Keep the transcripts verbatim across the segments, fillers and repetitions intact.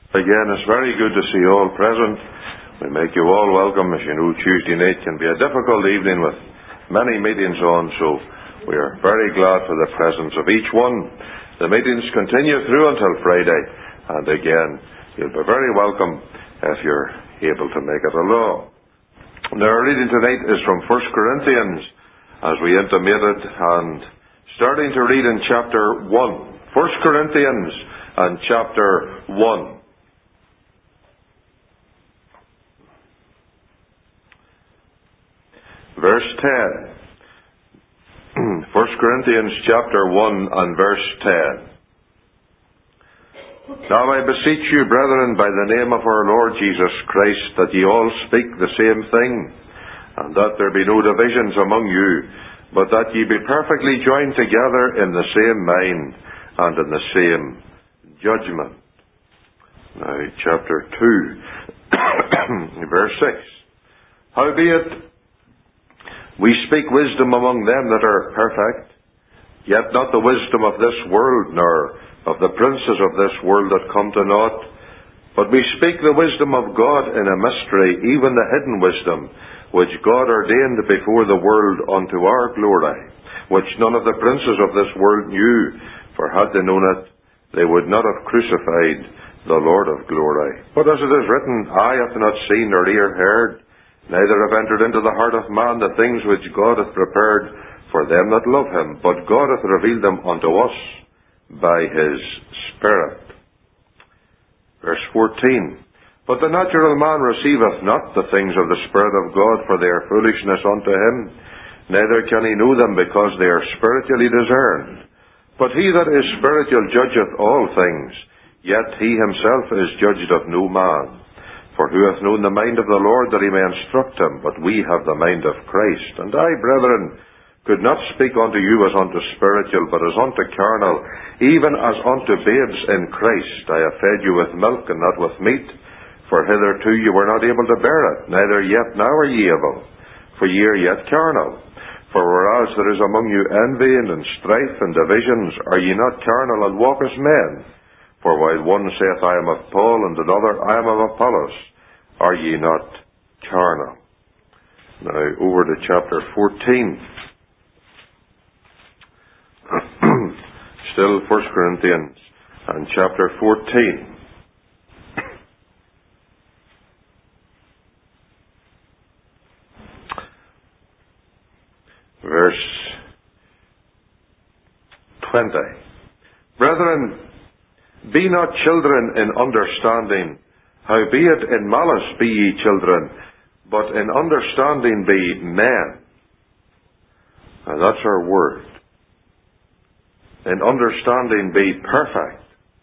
Again, it's very good to see you all present. We make you all welcome. As you know, Tuesday night can be a difficult evening with many meetings on, so we are very glad for the presence of each one. The meetings continue through until Friday, and again, you'll be very welcome if you're able to make it along. Now, our reading tonight is from First Corinthians, as we intimated, and starting to read in chapter one. First Corinthians and chapter one. Verse ten. First Corinthians chapter one and verse ten. Now I beseech you, brethren, by the name of our Lord Jesus Christ, that ye all speak the same thing, and that there be no divisions among you, but that ye be perfectly joined together in the same mind and in the same judgment. Now, chapter two, verse six. Howbeit, we speak wisdom among them that are perfect, yet not the wisdom of this world, nor of the princes of this world that come to naught. But we speak the wisdom of God in a mystery, even the hidden wisdom, which God ordained before the world unto our glory, which none of the princes of this world knew, for had they known it, they would not have crucified the Lord of glory. But as it is written, eye hath not seen, nor ear heard, neither have entered into the heart of man the things which God hath prepared for them that love him, but God hath revealed them unto us by his Spirit. Verse fourteen. But the natural man receiveth not the things of the Spirit of God, for they are foolishness unto him, neither can he know them, because they are spiritually discerned. But he that is spiritual judgeth all things, yet he himself is judged of no man. For who hath known the mind of the Lord, that he may instruct him? But we have the mind of Christ. And I, brethren, could not speak unto you as unto spiritual, but as unto carnal, even as unto babes in Christ. I have fed you with milk, and not with meat. For hitherto you were not able to bear it, neither yet now are ye able, for ye are yet carnal. For whereas there is among you envy, and strife, and divisions, are ye not carnal, and walk as men? For while one saith, I am of Paul, and another, I am of Apollos, are ye not carnal? Now, over to chapter fourteen. Still First Corinthians and chapter fourteen. Verse twenty. Brethren, be not children in understanding, howbeit in malice be ye children, but in understanding be men. And that's our word. In understanding be perfect.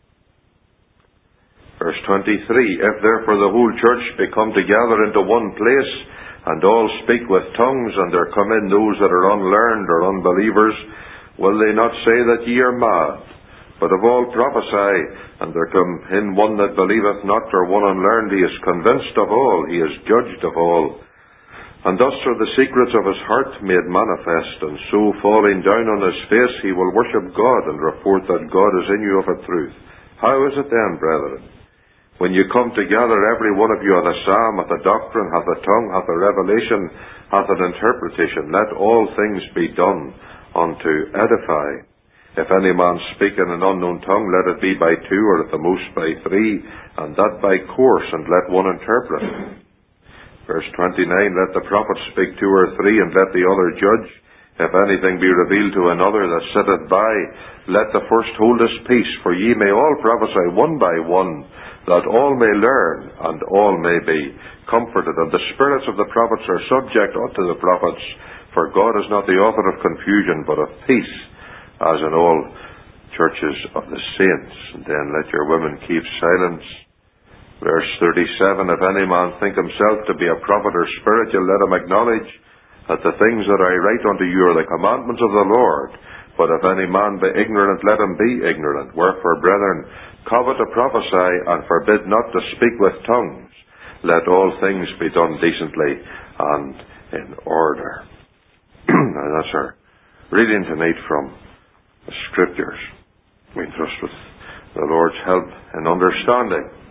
Verse twenty-three. If therefore the whole church be come together into one place, and all speak with tongues, and there come in those that are unlearned or unbelievers, will they not say that ye are mad? But if all prophesy, and there come in one that believeth not, or one unlearned, he is convinced of all, he is judged of all. And thus are the secrets of his heart made manifest, and so falling down on his face he will worship God, and report that God is in you of a truth. How is it then, brethren? When you come together, every one of you hath a psalm, hath a doctrine, hath a tongue, hath a revelation, hath an interpretation. Let all things be done unto edifying. If any man speak in an unknown tongue, let it be by two, or at the most by three, and that by course, and let one interpret. Verse twenty-nine, let the prophet speak two or three, and let the other judge. If anything be revealed to another that sitteth by, let the first hold his peace, for ye may all prophesy one by one, that all may learn, and all may be comforted. And the spirits of the prophets are subject unto the prophets, for God is not the author of confusion, but of peace, as in all churches of the saints. And then let your women keep silence. Verse thirty-seven, if any man think himself to be a prophet or spiritual, let him acknowledge that the things that I write unto you are the commandments of the Lord. But if any man be ignorant, let him be ignorant. Wherefore, brethren, covet to prophesy, and forbid not to speak with tongues. Let all things be done decently and in order. Now that's our reading tonight from the Scriptures. We trust with the Lord's help and understanding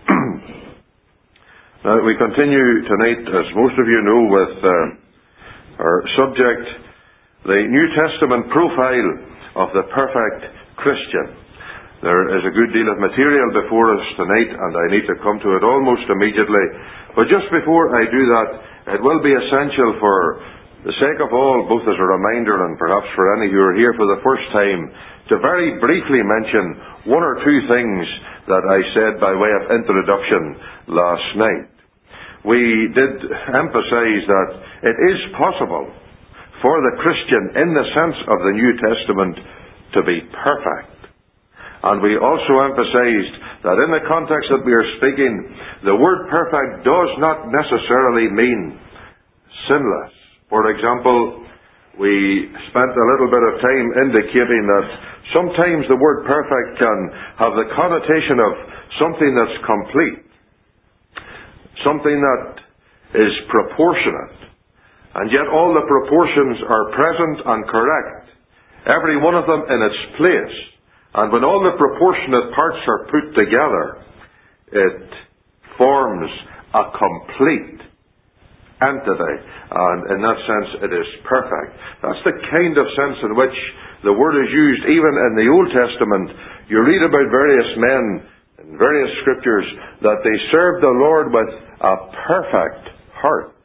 Now, we continue tonight, as most of you know, with uh, our subject, the New Testament profile of the perfect Christian. There is a good deal of material before us tonight, and I need to come to it almost immediately. But just before I do that, it will be essential for the sake of all, both as a reminder and perhaps for any who are here for the first time, to very briefly mention one or two things that I said by way of introduction last night. We did emphasize that it is possible for the Christian, in the sense of the New Testament, to be perfect. And we also emphasized that in the context that we are speaking, the word perfect does not necessarily mean sinless. For example, we spent a little bit of time indicating that sometimes the word perfect can have the connotation of something that's complete, something that is proportionate, and yet all the proportions are present and correct, every one of them in its place. And when all the proportionate parts are put together, it forms a complete entity. And in that sense, it is perfect. That's the kind of sense in which the word is used even in the Old Testament. You read about various men in various scriptures that they served the Lord with a perfect heart.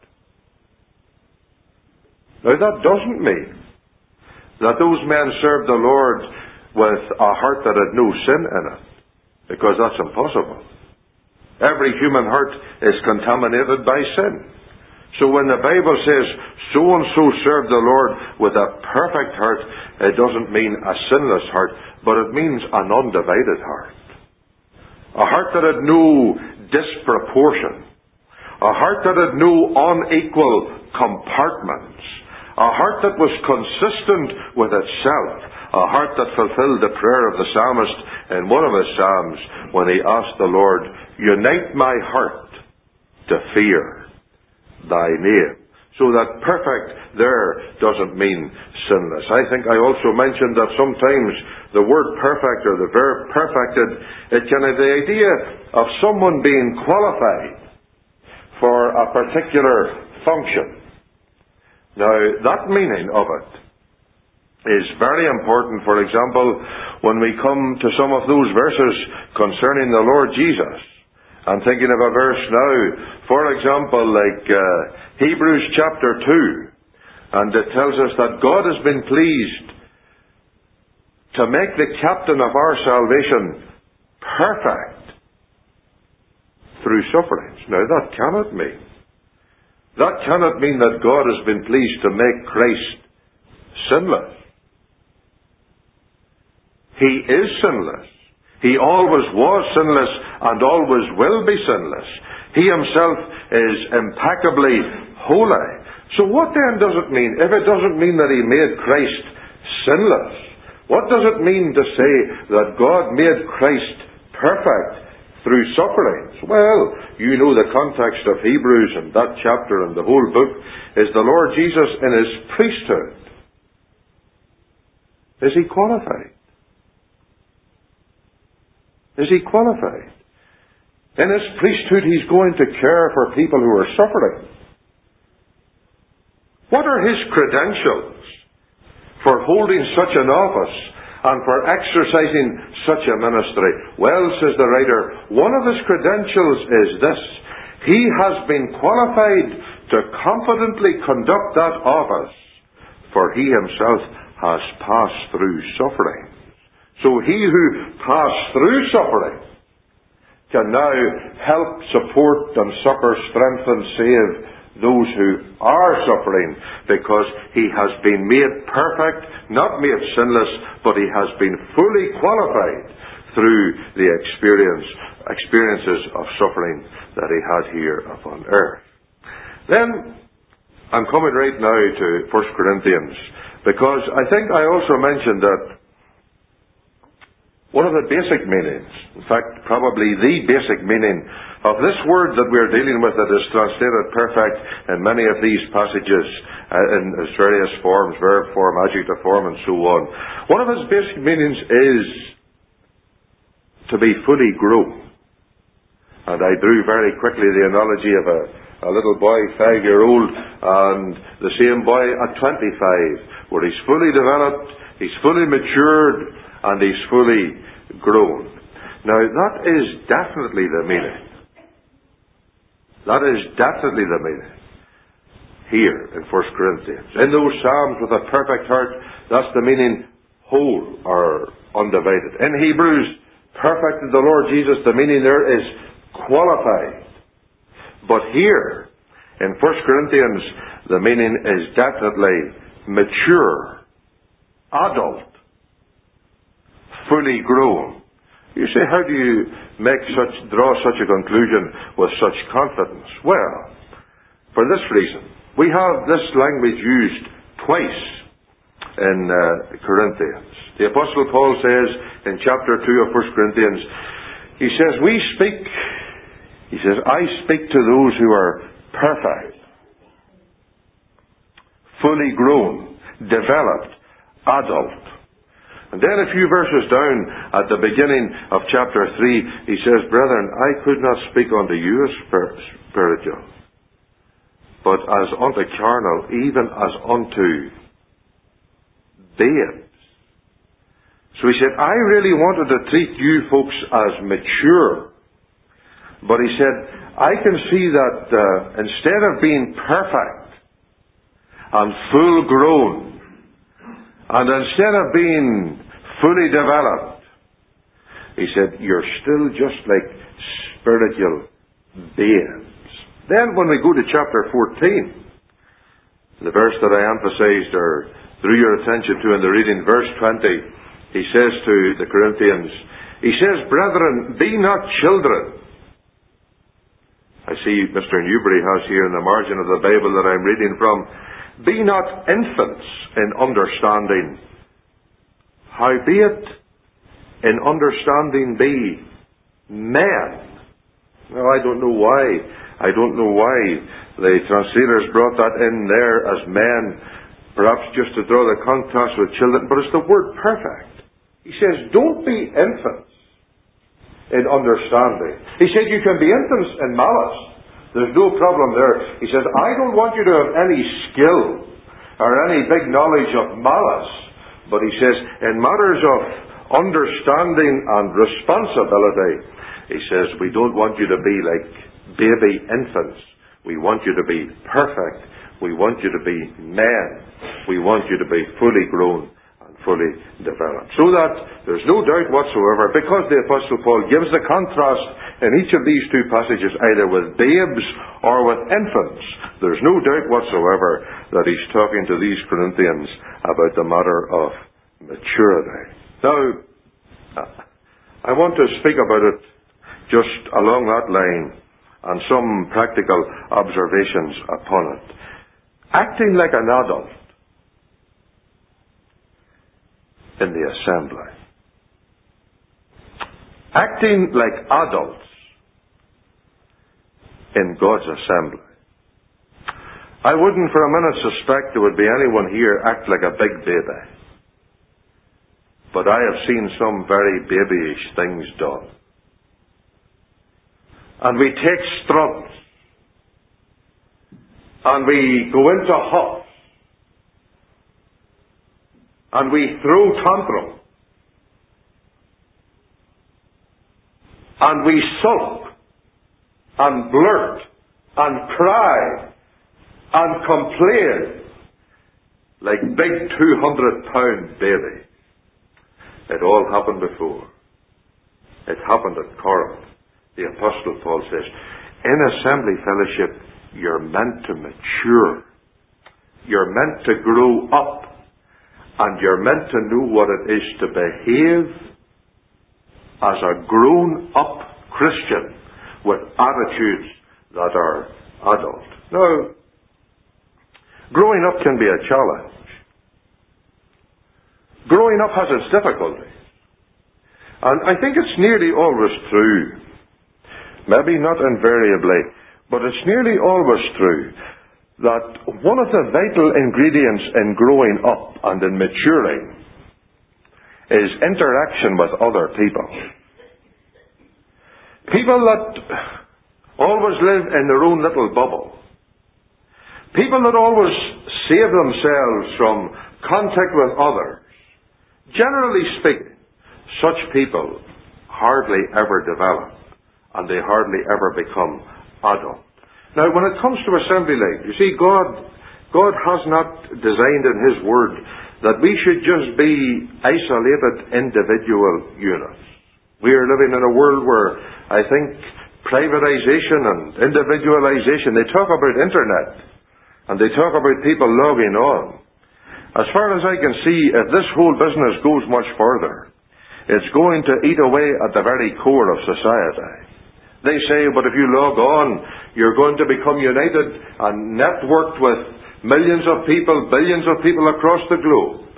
Now, that doesn't mean that those men served the Lord with a heart that had no sin in it, because that's impossible. Every human heart is contaminated by sin. So when the Bible says, so-and-so served the Lord with a perfect heart, it doesn't mean a sinless heart, but it means an undivided heart. A heart that had no disproportion. A heart that had no unequal compartments. A heart that was consistent with itself. A heart that fulfilled the prayer of the psalmist in one of his psalms when he asked the Lord, unite my heart to fear thy name. So that perfect there doesn't mean sinless. I think I also mentioned that sometimes the word perfect or the verb perfected, it can have the idea of someone being qualified for a particular function. Now, that meaning of it is very important. For example, when we come to some of those verses concerning the Lord Jesus, I'm thinking of a verse now, for example, like uh, Hebrews chapter two, and it tells us that God has been pleased to make the captain of our salvation perfect through sufferings. Now, that cannot mean. That cannot mean that God has been pleased to make Christ sinless. He is sinless. He always was sinless and always will be sinless. He himself is impeccably holy. So what then does it mean? If it doesn't mean that he made Christ sinless, what does it mean to say that God made Christ perfect through sufferings? Well, you know the context of Hebrews and that chapter and the whole book is the Lord Jesus in his priesthood. Is he qualified? Is he qualified? In his priesthood, he's going to care for people who are suffering. What are his credentials for holding such an office and for exercising such a ministry? Well, says the writer, one of his credentials is this: he has been qualified to confidently conduct that office, for he himself has passed through suffering. So he who passed through suffering can now help, support and succor, strengthen, save those who are suffering, because he has been made perfect, not made sinless, but he has been fully qualified through the experience, experiences of suffering that he had here upon earth. Then, I'm coming right now to First Corinthians, because I think I also mentioned that one of the basic meanings, in fact, probably the basic meaning of this word that we're dealing with that is translated perfect in many of these passages uh, in its various forms, verb form, adjective form, and so on. One of its basic meanings is to be fully grown. And I drew very quickly the analogy of a, a little boy, five-year-old, and the same boy at twenty-five, where he's fully developed, he's fully matured, and he's fully grown. Now, that is definitely the meaning. That is definitely the meaning here in First Corinthians. In those Psalms with a perfect heart, that's the meaning, whole or undivided. In Hebrews, perfect in the Lord Jesus, the meaning there is qualified. But here, in First Corinthians, the meaning is definitely mature, adult, fully grown. You say, how do you make such, draw such a conclusion with such confidence? Well, for this reason. We have this language used twice in uh, Corinthians. The Apostle Paul says in chapter two of First Corinthians, he says, we speak, he says, I speak to those who are perfect, fully grown, developed, adult. And then a few verses down at the beginning of chapter three, he says, brethren, I could not speak unto you as spiritual, but as unto carnal, even as unto babes. So he said, I really wanted to treat you folks as mature. But he said, I can see that uh, instead of being perfect and full grown, and instead of being fully developed, he said, you're still just like spiritual babes. Then when we go to chapter fourteen, the verse that I emphasized or drew your attention to in the reading, verse twenty, he says to the Corinthians, he says, brethren, be not children. I see Mister Newbury has here in the margin of the Bible that I'm reading from, be not infants in understanding, howbeit in understanding be men. Now I don't know why. I don't know why the translators brought that in there as men, perhaps just to draw the contrast with children, but it's the word perfect. He says, don't be infants in understanding. He said you can be infants in malice. There's no problem there. He says, I don't want you to have any skill or any big knowledge of malice. But he says, in matters of understanding and responsibility, he says, we don't want you to be like baby infants. We want you to be perfect. We want you to be men. We want you to be fully grown and fully developed. So that there's no doubt whatsoever, because the Apostle Paul gives the contrast in each of these two passages, either with babes or with infants, there's no doubt whatsoever that he's talking to these Corinthians about the matter of maturity. Now, I want to speak about it just along that line and some practical observations upon it. Acting like an adult in the assembly. Acting like adults in God's assembly. I wouldn't for a minute suspect there would be anyone here act like a big baby. But I have seen some very babyish things done. And we take struggles. And we go into huffs. And we throw tantrum. And we sulk. And blurt. And cry. And complain. Like big two hundred pound babies. It all happened before. It happened at Corinth. The Apostle Paul says, in assembly fellowship, you're meant to mature. You're meant to grow up. And you're meant to know what it is to behave as a grown-up Christian with attitudes that are adult. Now, growing up can be a challenge. Growing up has its difficulties. And I think it's nearly always true. Maybe not invariably, but it's nearly always true that one of the vital ingredients in growing up and in maturing is interaction with other people. People that always live in their own little bubble. People that always save themselves from contact with others. Generally speaking, such people hardly ever develop, and they hardly ever become adult. Now, when it comes to assembly life, you see, God, God has not designed in His Word that we should just be isolated individual units. We are living in a world where, I think, privatization and individualization, they talk about internet, and they talk about people logging on. As far as I can see, if this whole business goes much further, it's going to eat away at the very core of society. They say, but if you log on, you're going to become united and networked with millions of people, billions of people across the globe.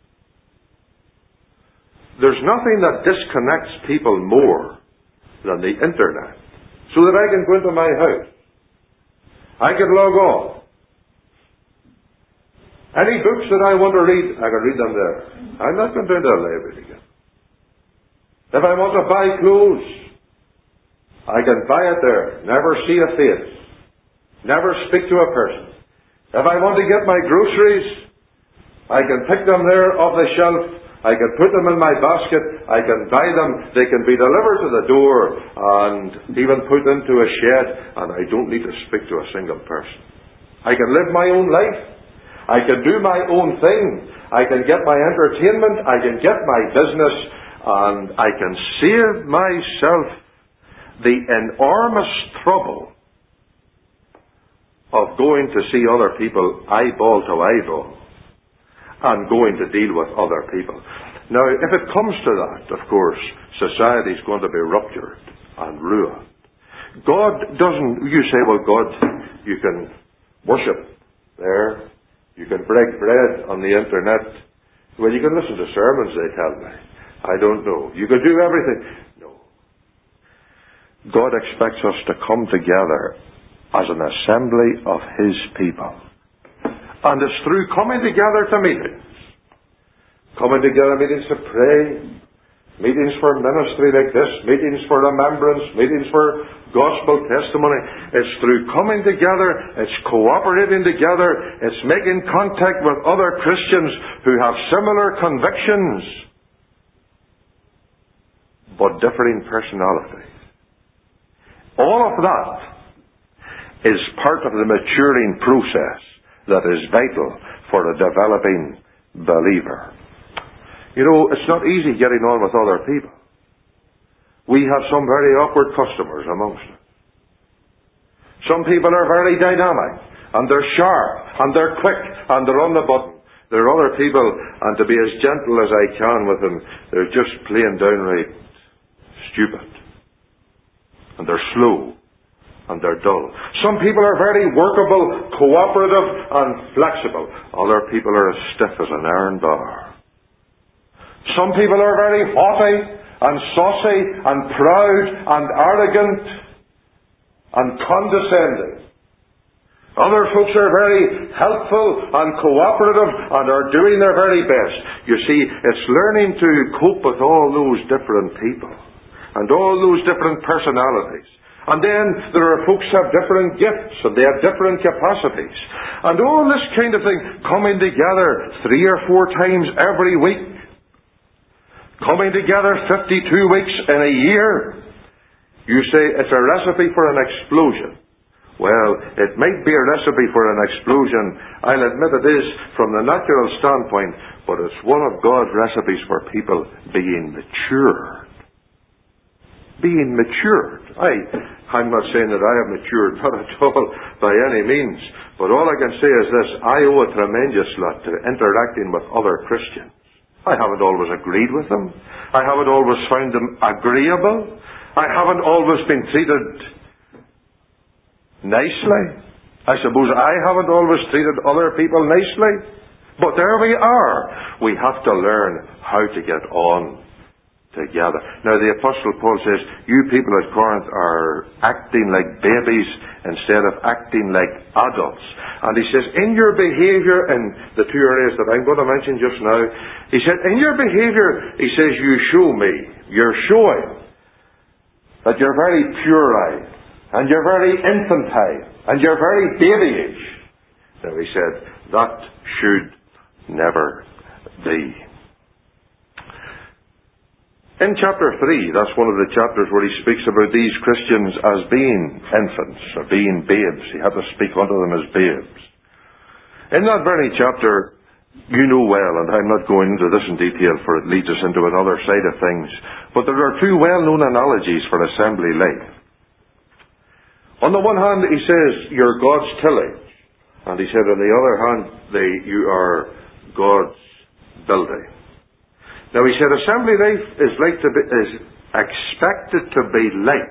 There's nothing that disconnects people more than the internet. So that I can go into my house. I can log on. Any books that I want to read, I can read them there. I'm not going down to a library again. If I want to buy clothes, I can buy it there. Never see a face. Never speak to a person. If I want to get my groceries, I can pick them there off the shelf. I can put them in my basket. I can buy them. They can be delivered to the door and even put into a shed, and I don't need to speak to a single person. I can live my own life. I can do my own thing. I can get my entertainment. I can get my business. And I can save myself the enormous trouble of going to see other people eyeball to eyeball and going to deal with other people. Now, if it comes to that, of course, society is going to be ruptured and ruined. God doesn't, you say, well, God, you can worship there. You can break bread on the internet. Well, you can listen to sermons, they tell me. I don't know. You can do everything. No. God expects us to come together as an assembly of His people. And it's through coming together to meetings. Coming together meetings to pray. Meetings for ministry like this. Meetings for remembrance. Meetings for gospel testimony. It's through coming together. It's cooperating together. It's making contact with other Christians who have similar convictions, but differing personalities. All of that is part of the maturing process that is vital for a developing believer. You know, it's not easy getting on with other people. We have some very awkward customers amongst us. Some people are very dynamic, and they're sharp, and they're quick, and they're on the button. There are other people, and to be as gentle as I can with them, they're just plain downright stupid. And they're slow, and they're dull. Some people are very workable, cooperative, and flexible. Other people are as stiff as an iron bar. Some people are very haughty, and saucy, and proud, and arrogant, and condescending. Other folks are very helpful and cooperative and are doing their very best. You see, it's learning to cope with all those different people and all those different personalities. And then there are folks who have different gifts and they have different capacities. And all this kind of thing coming together three or four times every week. Coming together fifty-two weeks in a year. You say it's a recipe for an explosion. Well, it might be a recipe for an explosion. I'll admit it is from the natural standpoint, but it's one of God's recipes for people being matured. Being matured. I, I'm not saying that I have matured, not at all, by any means. But all I can say is this, I owe a tremendous lot to interacting with other Christians. I haven't always agreed with them. I haven't always found them agreeable. I haven't always been treated nicely. I suppose I haven't always treated other people nicely. But there we are. We have to learn how to get on together. Now the Apostle Paul says, you people at Corinth are acting like babies instead of acting like adults. And he says, in your behavior, in the two areas that I'm going to mention just now, he said, in your behavior, he says, you show me, you're showing that you're very puerile, and you're very infantile, and you're very babyish. Now he said, that should never be. In chapter three, that's one of the chapters where he speaks about these Christians as being infants, or being babes. He had to speak unto them as babes. In that very chapter, you know well, and I'm not going into this in detail, for it leads us into another side of things, but there are two well-known analogies for assembly life. On the one hand, he says, you're God's tillage. And he said, on the other hand, they, you are God's building. Now he said, assembly life is like to be, is expected to be like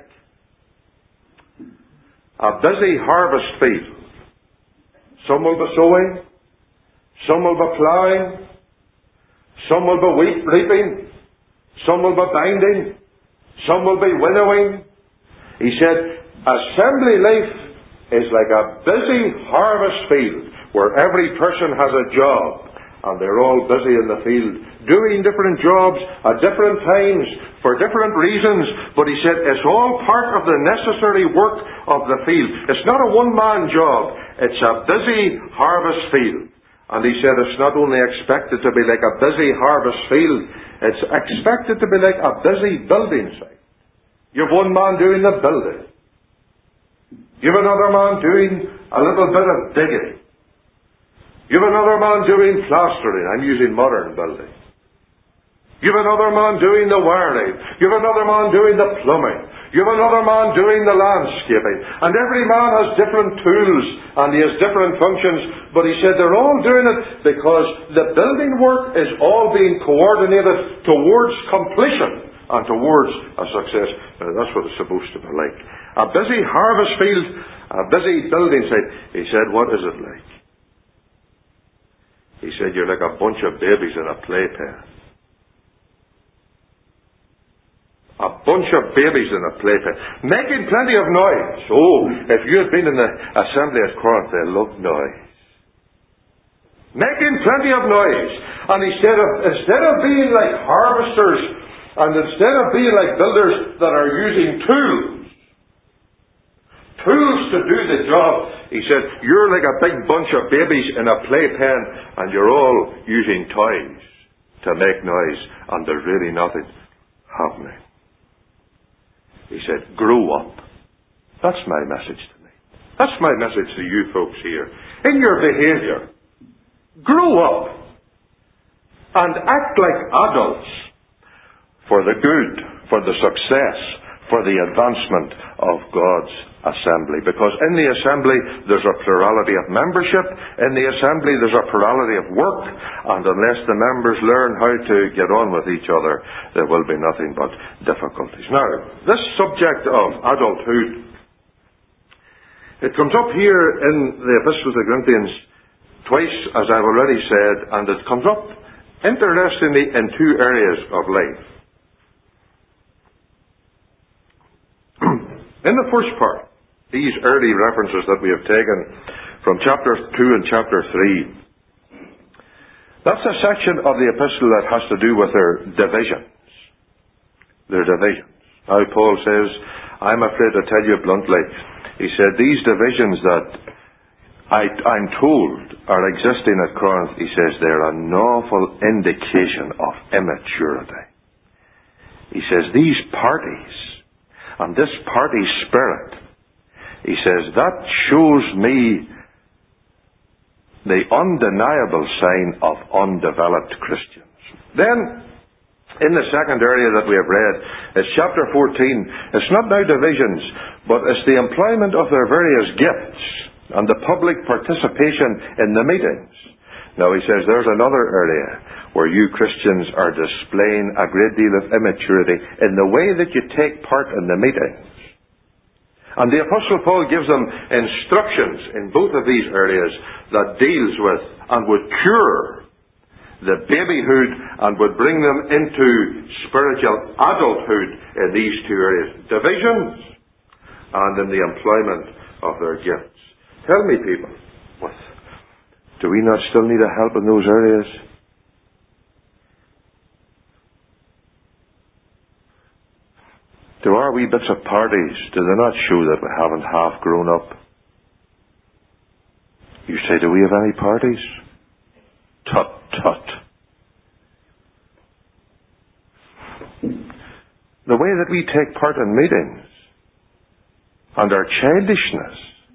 a busy harvest field. Some will be sowing, some will be ploughing, some will be wheat reaping, some will be binding, some will be winnowing. He said, assembly life is like a busy harvest field where every person has a job. And they're all busy in the field, doing different jobs at different times, for different reasons. But he said, it's all part of the necessary work of the field. It's not a one-man job. It's a busy harvest field. And he said, it's not only expected to be like a busy harvest field, it's expected to be like a busy building site. You've one man doing the building. You've another man doing a little bit of digging. You've another man doing plastering. I'm using modern building. You've another man doing the wiring. You've another man doing the plumbing. You've another man doing the landscaping. And every man has different tools and he has different functions. But he said they're all doing it because the building work is all being coordinated towards completion and towards a success. Now, that's what it's supposed to be like. A busy harvest field, a busy building site. He said, what is it like? He said, you're like a bunch of babies in a playpen. A bunch of babies in a playpen. Making plenty of noise. Oh, if you had been in the assembly at Corinth, they loved noise. Making plenty of noise. And instead of, instead of being like harvesters, and instead of being like builders that are using tools, tools to do the job, he said, you're like a big bunch of babies in a playpen and you're all using toys to make noise and there's really nothing happening. He said, grow up. That's my message to me. That's my message to you folks here. In your behavior, grow up and act like adults for the good, for the success, for the advancement of God's assembly. Because in the assembly there's a plurality of membership, in the assembly there's a plurality of work, and unless the members learn how to get on with each other, there will be nothing but difficulties. Now, this subject of adulthood, it comes up here in the Epistle to Corinthians twice, as I've already said, and it comes up interestingly in two areas of life. In the first part, these early references that we have taken from chapter two and chapter three, that's a section of the epistle that has to do with their divisions. Their divisions. Now Paul says, I'm afraid to tell you bluntly, he said, these divisions that I, I'm told are existing at Corinth, he says, they're an awful indication of immaturity. He says, these parties, and this party spirit, he says, that shows me the undeniable sign of undeveloped Christians. Then, in the second area that we have read, it's chapter fourteen. It's not now divisions, but it's the employment of their various gifts and the public participation in the meetings. Now he says there's another area where you Christians are displaying a great deal of immaturity in the way that you take part in the meetings. And the Apostle Paul gives them instructions in both of these areas that deals with and would cure the babyhood and would bring them into spiritual adulthood in these two areas. Divisions and in the employment of their gifts. Tell me, people, what? Do we not still need a help in those areas? Do our wee bits of parties, do they not show that we haven't half grown up? You say, do we have any parties? Tut, tut. The way that we take part in meetings, and our childishness,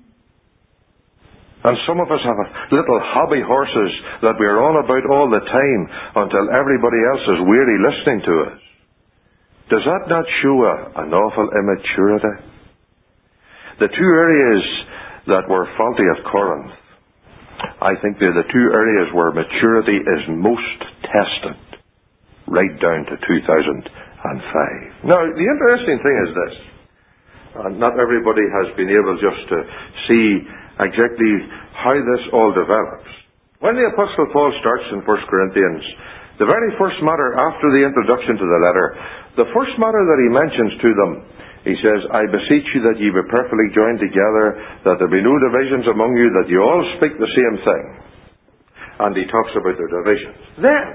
and some of us have little hobby horses that we're on about all the time until everybody else is weary listening to us. Does that not show a, an awful immaturity? The two areas that were faulty at Corinth, I think they're the two areas where maturity is most tested, right down to two thousand five. Now, the interesting thing is this. Uh, not everybody has been able just to see exactly how this all develops. When the Apostle Paul starts in First Corinthians, the very first matter after the introduction to the letter, the first matter that he mentions to them, he says, I beseech you that ye be perfectly joined together, that there be no divisions among you, that ye all speak the same thing. And he talks about their divisions. Then,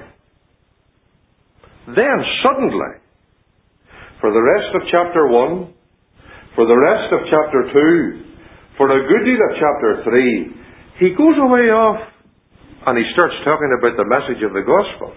then suddenly, for the rest of chapter one, for the rest of chapter two, for a good deal of chapter three, he goes away off and he starts talking about the message of the gospel.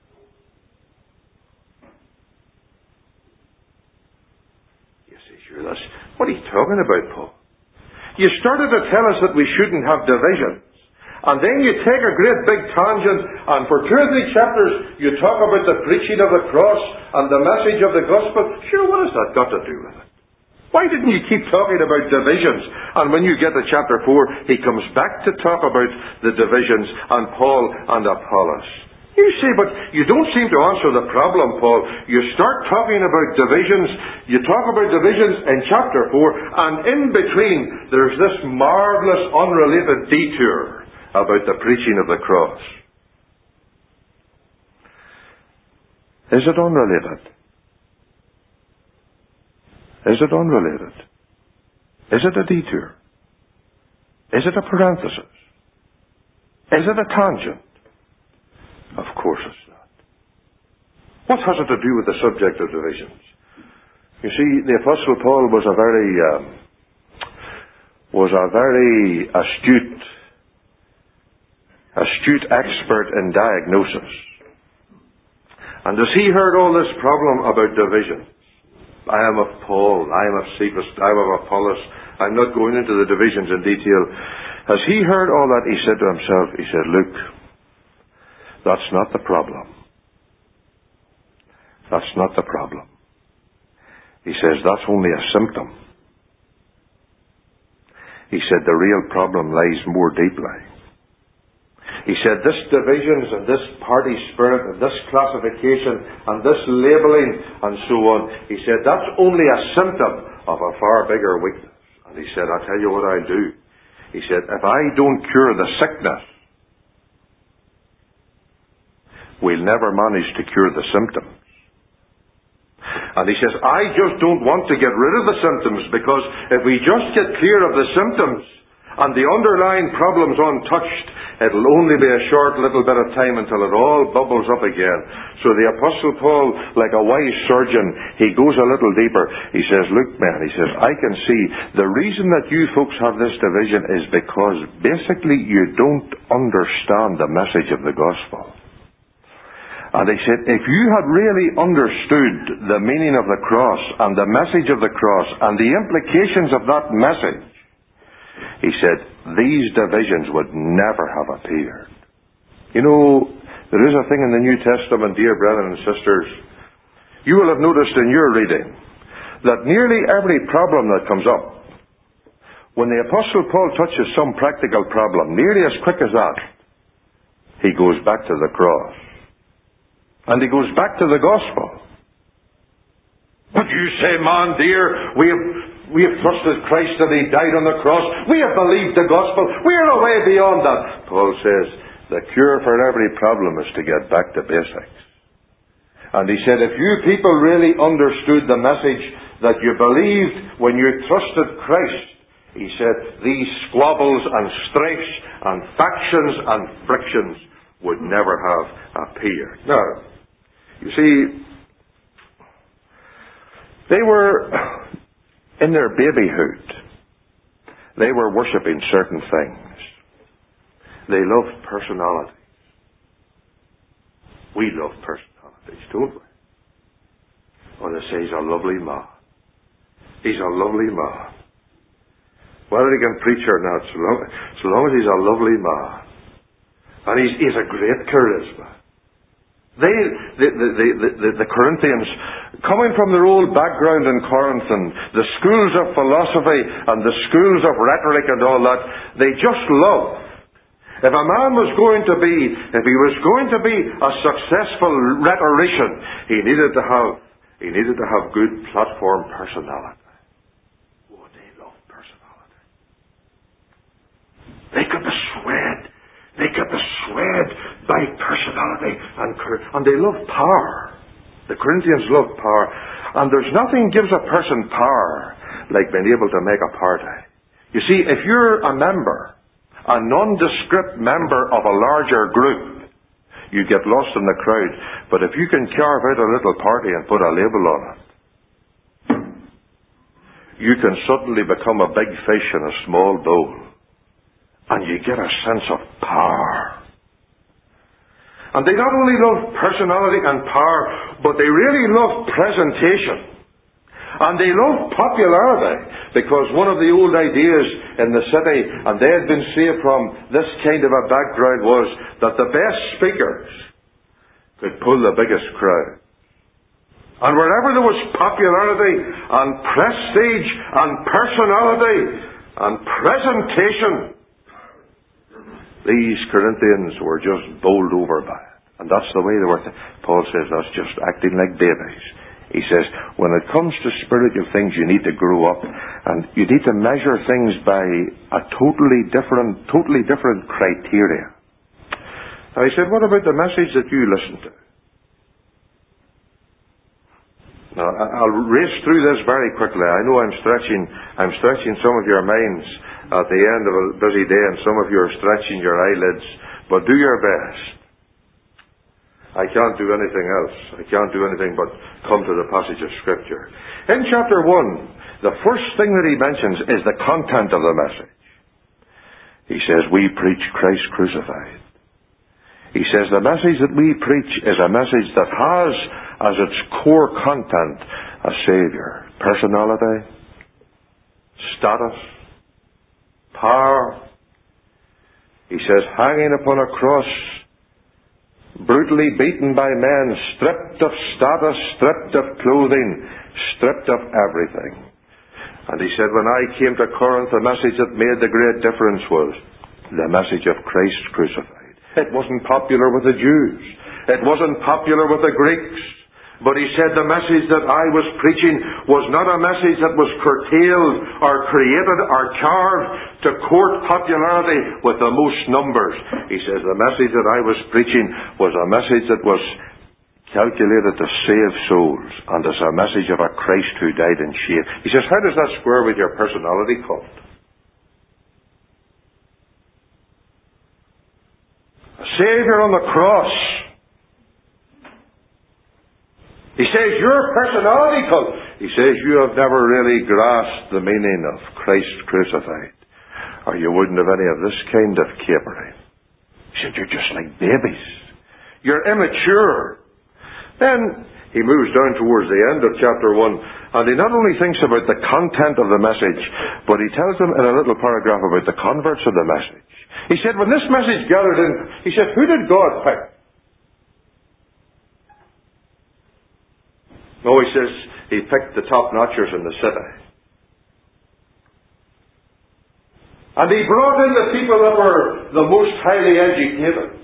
You say, sure, that's what are you talking about, Paul? You started to tell us that we shouldn't have divisions. And then you take a great big tangent, and for two or three chapters you talk about the preaching of the cross and the message of the gospel. Sure, what has that got to do with it? Why didn't you keep talking about divisions? And when you get to chapter four, he comes back to talk about the divisions and Paul and Apollos. You say, but you don't seem to answer the problem, Paul. You start talking about divisions, you talk about divisions in chapter four, and in between there's this marvelous unrelated detour about the preaching of the cross. Is it unrelated? Is it unrelated? Is it a detour? Is it a parenthesis? Is it a tangent? Of course it's not. What has it to do with the subject of divisions? You see, the Apostle Paul was a very um, was a very astute astute expert in diagnosis. And as he heard all this problem about division, I am of Paul, I am of Cephas, I am of Apollos, I'm not going into the divisions in detail. As he heard all that, he said to himself, he said, look, that's not the problem. That's not the problem. He says, that's only a symptom. He said, the real problem lies more deeply. He said, this divisions and this party spirit and this classification and this labeling and so on, he said, that's only a symptom of a far bigger weakness. And he said, I'll tell you what I'll do. He said, if I don't cure the sickness, we'll never manage to cure the symptoms. And he says, I just don't want to get rid of the symptoms, because if we just get clear of the symptoms and the underlying problems untouched, it'll only be a short little bit of time until it all bubbles up again. So the Apostle Paul, like a wise surgeon, he goes a little deeper. He says, look, man, he says, I can see the reason that you folks have this division is because basically you don't understand the message of the gospel. And he said, if you had really understood the meaning of the cross and the message of the cross and the implications of that message, he said, these divisions would never have appeared. You know, there is a thing in the New Testament, dear brethren and sisters, you will have noticed in your reading that nearly every problem that comes up, when the Apostle Paul touches some practical problem, nearly as quick as that, he goes back to the cross. And he goes back to the gospel. But you say, man dear, we have, we have trusted Christ and he died on the cross. We have believed the gospel. We are way beyond that. Paul says, the cure for every problem is to get back to basics. And he said, if you people really understood the message that you believed when you trusted Christ, he said, these squabbles and strifes and factions and frictions would never have appeared. Now, you see, They were in their babyhood. They were worshipping certain things. They loved personality. We love personalities, don't we? Oh, they say he's a lovely man. He's a lovely man. Whether he can preach or not, so long, so long as he's a lovely man. And he's, he's a great charisma. They, the, the, the, the, the Corinthians, coming from their old background in Corinth and the schools of philosophy and the schools of rhetoric and all that, they just loved. If a man was going to be, if he was going to be a successful rhetorician, he needed to have, he needed to have good platform personality. Oh, they love personality. They could be swayed. They could be swayed by personality and and they love power. The Corinthians love power, and there's nothing gives a person power like being able to make a party. You see, if you're a member, a nondescript member of a larger group, you get lost in the crowd. But if you can carve out a little party and put a label on it, you can suddenly become a big fish in a small bowl. And you get a sense of power. And they not only love personality and power, but they really love presentation. And they love popularity, because one of the old ideas in the city, and they had been saved from this kind of a background, was that the best speakers could pull the biggest crowd. And wherever there was popularity and prestige and personality and presentation, these Corinthians were just bowled over by it. And that's the way they were. Th- Paul says that's just acting like babies. He says, when it comes to spiritual things, you need to grow up. And you need to measure things by a totally different, totally different criteria. Now he said, what about the message that you listen to? Now, I'll race through this very quickly. I know I'm stretching, I'm stretching some of your minds at the end of a busy day, and some of you are stretching your eyelids, but do your best. I can't do anything else. I can't do anything but come to the passage of Scripture. In chapter one, the first thing that he mentions is the content of the message. He says, we preach Christ crucified. He says, the message that we preach is a message that has as its core content a Savior. Personality, status, power. He says, hanging upon a cross, brutally beaten by men, stripped of status, stripped of clothing, stripped of everything. And he said, when I came to Corinth, the message that made the great difference was the message of Christ crucified. It wasn't popular with the Jews. It wasn't popular with the Greeks. But he said the message that I was preaching was not a message that was curtailed or created or carved to court popularity with the most numbers. He says the message that I was preaching was a message that was calculated to save souls, and it's a message of a Christ who died in shame. He says, how does that square with your personality cult? A Savior on the cross. He says, your personality cult. He says, you have never really grasped the meaning of Christ crucified, or you wouldn't have any of this kind of capering. He said, you're just like babies. You're immature. Then he moves down towards the end of chapter one, and he not only thinks about the content of the message, but he tells them in a little paragraph about the converts of the message. He said, when this message gathered in, he said, who did God pick? No, he says he picked the top-notchers in the city. And he brought in the people that were the most highly educated.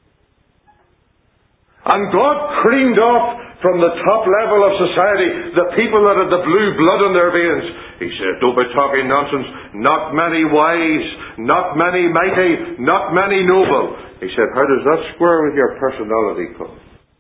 And God creamed off from the top level of society the people that had the blue blood in their veins. He said, don't be talking nonsense. Not many wise, not many mighty, not many noble. He said, how does that square with your personality code?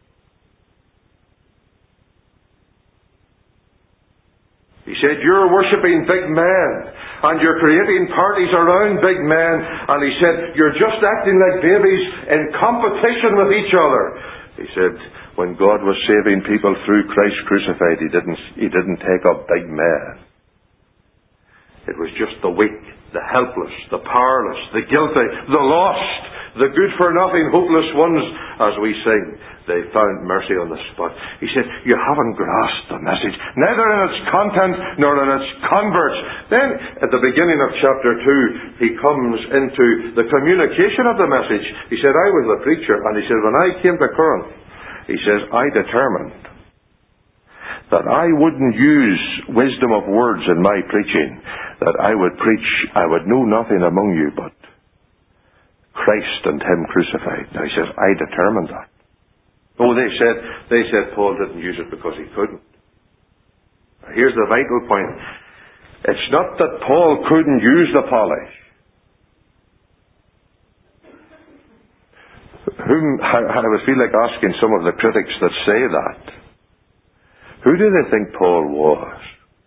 He said, you're worshipping big men, and you're creating parties around big men, and he said, you're just acting like babies in competition with each other. He said, when God was saving people through Christ crucified, He didn't, He didn't take up big men. It was just the weak, the helpless, the powerless, the guilty, the lost, the good-for-nothing, hopeless ones, as we sing. They found mercy on the spot. He said, you haven't grasped the message, neither in its content nor in its converts. Then, at the beginning of chapter two, he comes into the communication of the message. He said, I was the preacher, and he said, when I came to Corinth, he says, I determined that I wouldn't use wisdom of words in my preaching, that I would preach, I would know nothing among you but Christ and Him crucified. Now he says, I determined that. Oh, they said, they said Paul didn't use it because he couldn't. Here's the vital point. It's not that Paul couldn't use the polish. Whom, I, I would feel like asking some of the critics that say that, who do they think Paul was?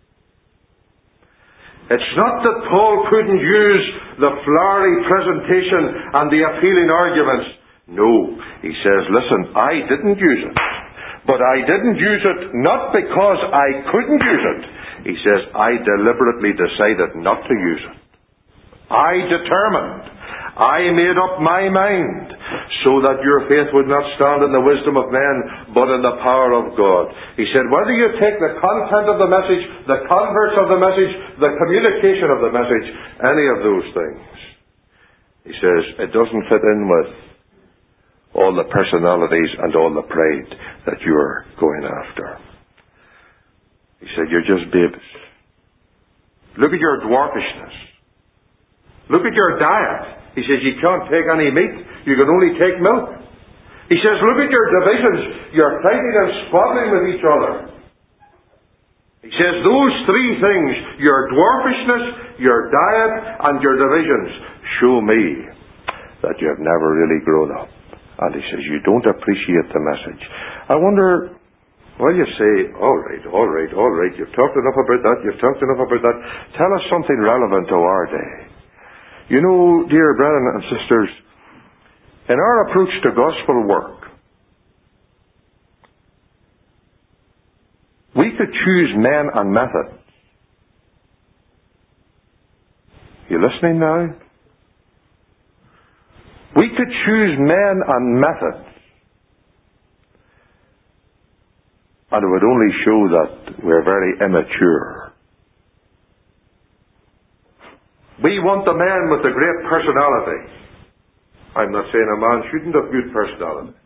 It's not that Paul couldn't use the flowery presentation and the appealing arguments. No, he says, listen, I didn't use it. But I didn't use it not because I couldn't use it. He says, I deliberately decided not to use it. I determined. I made up my mind so that your faith would not stand in the wisdom of men, but in the power of God. He said, whether you take the content of the message, the converts of the message, the communication of the message, any of those things, he says, it doesn't fit in with all the personalities and all the pride that you're going after. He said, you're just babes. Look at your dwarfishness. Look at your diet. He says, you can't take any meat. You can only take milk. He says, look at your divisions. You're fighting and squabbling with each other. He says, those three things, your dwarfishness, your diet, and your divisions, show me that you have never really grown up. And he says, you don't appreciate the message. I wonder, well, you say, all right, all right, all right, you've talked enough about that, you've talked enough about that. Tell us something relevant to our day. You know, dear brethren and sisters, in our approach to gospel work, we could choose men and methods. You listening now? We could choose men and methods, and it would only show that we're very immature. We want the man with the great personality. I'm not saying a man shouldn't have good personality.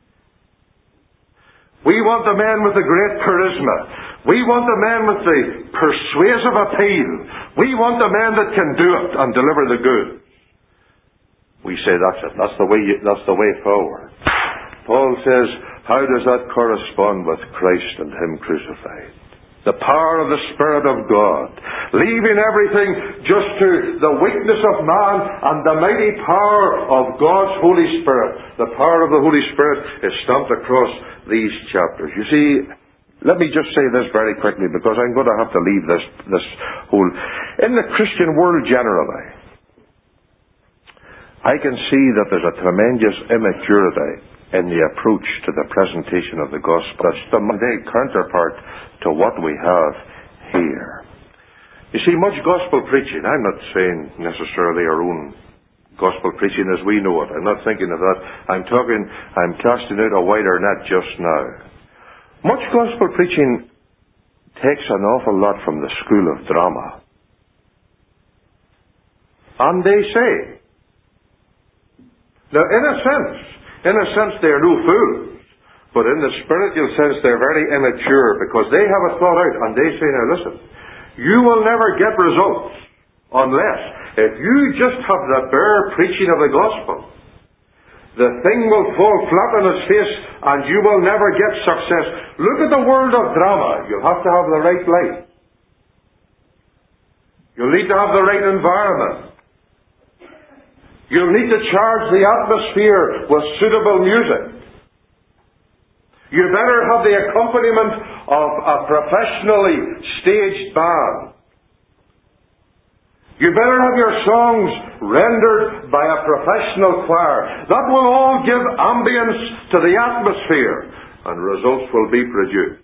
We want the man with the great charisma. We want the man with the persuasive appeal. We want the man that can do it and deliver the goods. We say that's it. That's the way. You, that's the way forward. Paul says, how does that correspond with Christ and Him crucified? The power of the Spirit of God, leaving everything just to the weakness of man and the mighty power of God's Holy Spirit. The power of the Holy Spirit is stamped across these chapters. You see, let me just say this very quickly, because I'm going to have to leave this, this whole... In the Christian world generally, I can see that there's a tremendous immaturity in the approach to the presentation of the gospel. That's the Monday counterpart to what we have here. You see, much gospel preaching, I'm not saying necessarily our own gospel preaching as we know it. I'm not thinking of that. I'm talking, I'm casting out a wider net just now. Much gospel preaching takes an awful lot from the school of drama. And they say, now in a sense, in a sense they're no fools, but in the spiritual sense they're very immature, because they have it thought out, and they say, now listen, you will never get results unless, if you just have the bare preaching of the gospel, the thing will fall flat on its face and you will never get success. Look at the world of drama. You'll have to have the right light. You'll need to have the right environment. You'll need to charge the atmosphere with suitable music. You better have the accompaniment of a professionally staged band. You better have your songs rendered by a professional choir. That will all give ambience to the atmosphere, and results will be produced.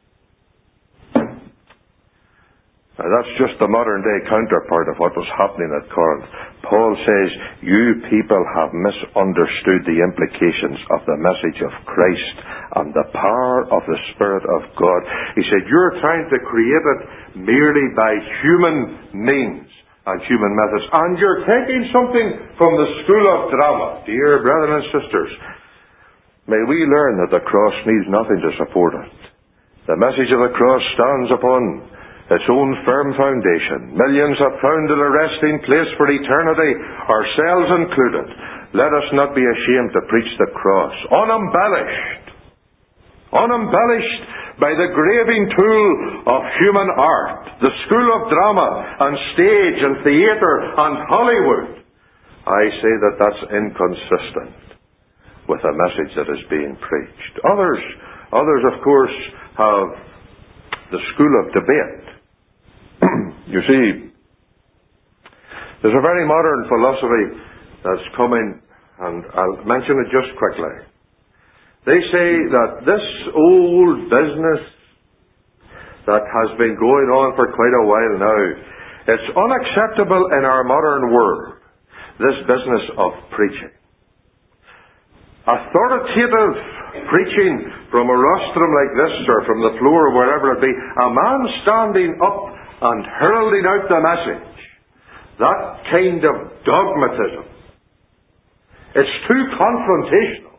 Now, that's just the modern-day counterpart of what was happening at Corinth. Paul says, you people have misunderstood the implications of the message of Christ and the power of the Spirit of God. He said, you're trying to create it merely by human means and human methods. And you're taking something from the school of drama. Dear brethren and sisters, may we learn that the cross needs nothing to support it. The message of the cross stands upon its own firm foundation. Millions have found it a resting place for eternity, ourselves included. Let us not be ashamed to preach the cross, unembellished, unembellished by the graving tool of human art, the school of drama and stage and theatre and Hollywood. I say that that's inconsistent with the message that is being preached. Others, others of course, have the school of debate. You see, there's a very modern philosophy that's coming, and I'll mention it just quickly. They say that this old business that has been going on for quite a while now, it's unacceptable in our modern world, this business of preaching. Authoritative preaching from a rostrum like this, or from the floor, or wherever it be, a man standing up and heralding out the message, that kind of dogmatism, it's too confrontational,